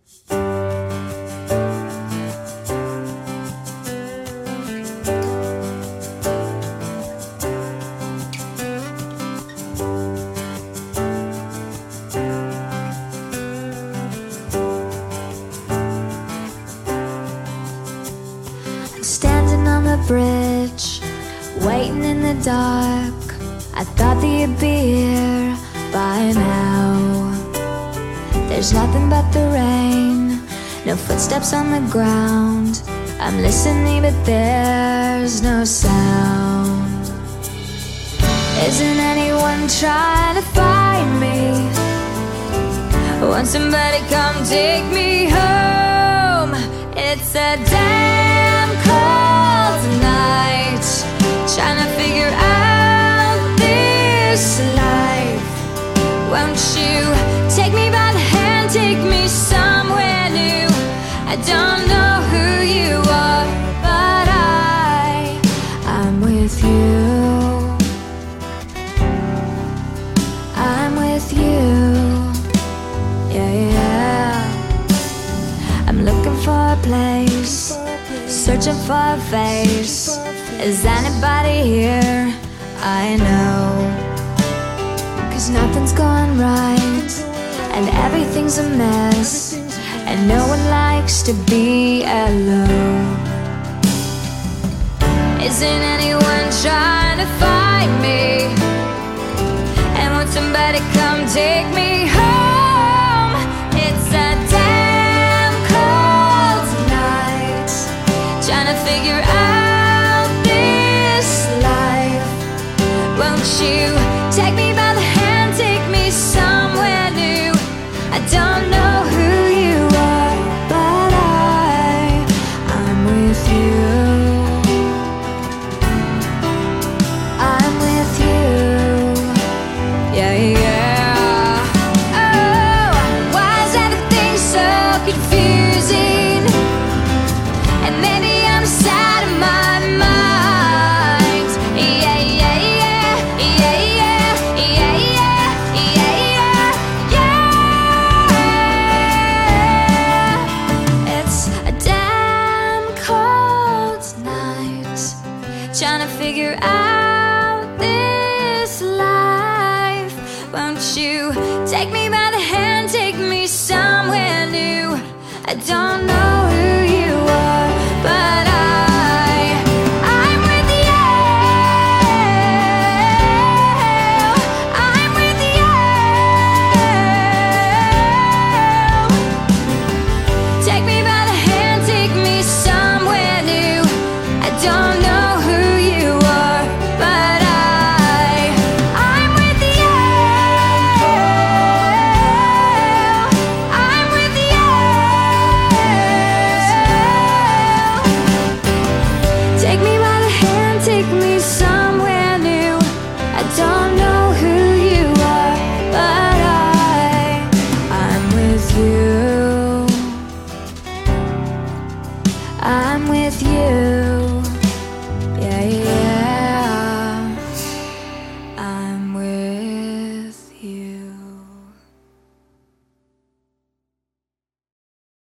Standing on the bridge, waiting in the dark. I thought that you'd be here by now. There's nothing but the rain, no footsteps on the ground. I'm listening but there's no sound. Isn't anyone trying to find me? Won't somebody come take me home? It's a damn cold night, trying to figure out this life. Won't you take me by the hand, take me somewhere new? I don't know who you are, but I'm with you. I'm with you. Yeah, yeah. I'm looking for a place, searching for a face. Is anybody here? I know, 'cause nothing's going right and everything's a mess, and no one likes to be alone. Isn't anyone trying to find me? And won't somebody come take me home? It's a damn cold night, trying to figure out this life. Won't you take me by the hand, take me somewhere new? I don't know who you are, but I'm with you. I'm with you. Yeah, yeah. Oh, why is everything so confusing? And maybe I'm sad in my mind. Yeah, yeah, yeah, yeah, yeah, yeah, yeah, yeah, yeah, yeah. It's a damn cold night, trying to figure out this life. Won't you take me by the hand, take me somewhere new? I don't know